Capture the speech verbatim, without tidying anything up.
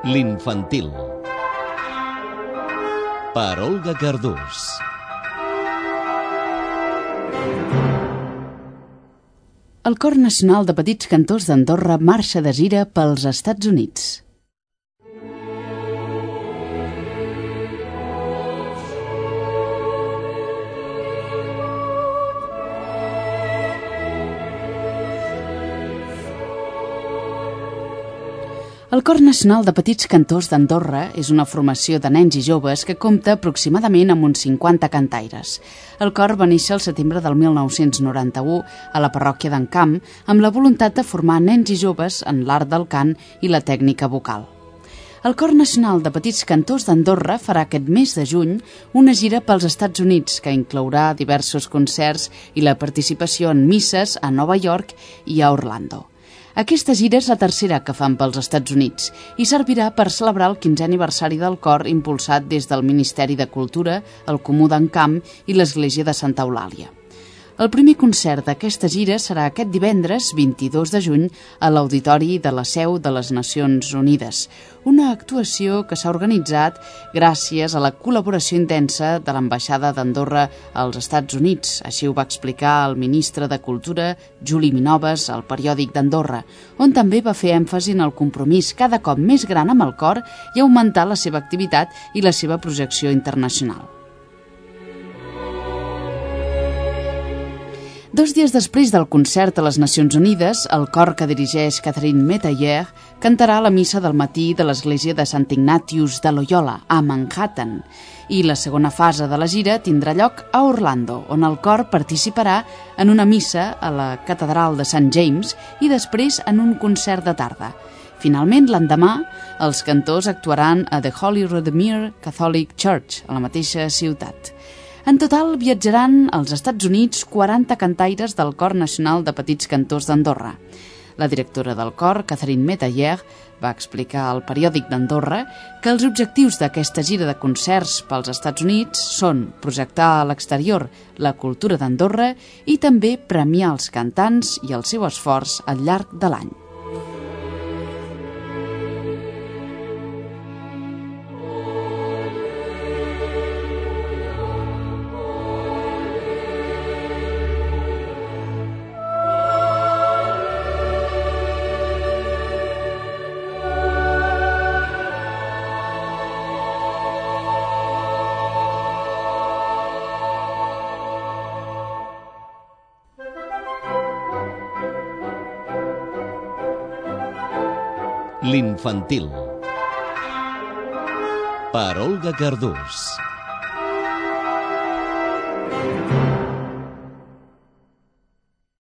L'infantil. Per Olga Cardús. El Cor Nacional de Petits Cantors d'Andorra marxa de gira pels Estats Units. El Cor Nacional de Petits Cantors d'Andorra és una formació de nens i joves que compta aproximadament amb uns cinquanta cantaires. El cor va néixer el setembre del mil nou-cents noranta-u a la parròquia d'Encamp amb la voluntat de formar nens i joves en l'art del cant i la tècnica vocal. El Cor Nacional de Petits Cantors d'Andorra farà aquest mes de juny una gira pels Estats Units que inclourà diversos concerts i la participació en misses a Nova York i a Orlando. Aquesta gira és la tercera que fan pels Estats Units i servirà per celebrar el quinzè aniversari del cor impulsat des del Ministeri de Cultura, el Comú d'Encamp i l'Església de Santa Eulàlia. El primer concert d'aquesta gira serà aquest divendres vint-i-dos de juny a l'Auditori de la Seu de les Nacions Unides, una actuació que s'ha organitzat gràcies a la col·laboració intensa de l'Ambaixada d'Andorra als Estats Units. Així ho va explicar el ministre de Cultura, Juli Minoves, al periòdic d'Andorra, on també va fer èmfasi en el compromís cada cop més gran amb el cor i augmentar la seva activitat i la seva projecció internacional. Dos dies després del concert a les Nacions Unides, el cor que dirigeix Catherine Metayer cantarà la missa del matí de l'església de Sant Ignatius de Loyola, a Manhattan, i la segona fase de la gira tindrà lloc a Orlando, on el cor participarà en una missa a la catedral de Sant James i després en un concert de tarda. Finalment, l'endemà, els cantors actuaran a The Holy Redeemer Catholic Church, a la mateixa ciutat. En total, viatjaran als Estats Units quaranta cantaires del Cor Nacional de Petits Cantors d'Andorra. La directora del cor, Catherine Metayer, va explicar al periòdic d'Andorra que els objectius d'aquesta gira de concerts pels Estats Units són projectar a l'exterior la cultura d'Andorra i també premiar els cantants i el seu esforç al llarg de l'any. L'infantil. Per Olga Cardús.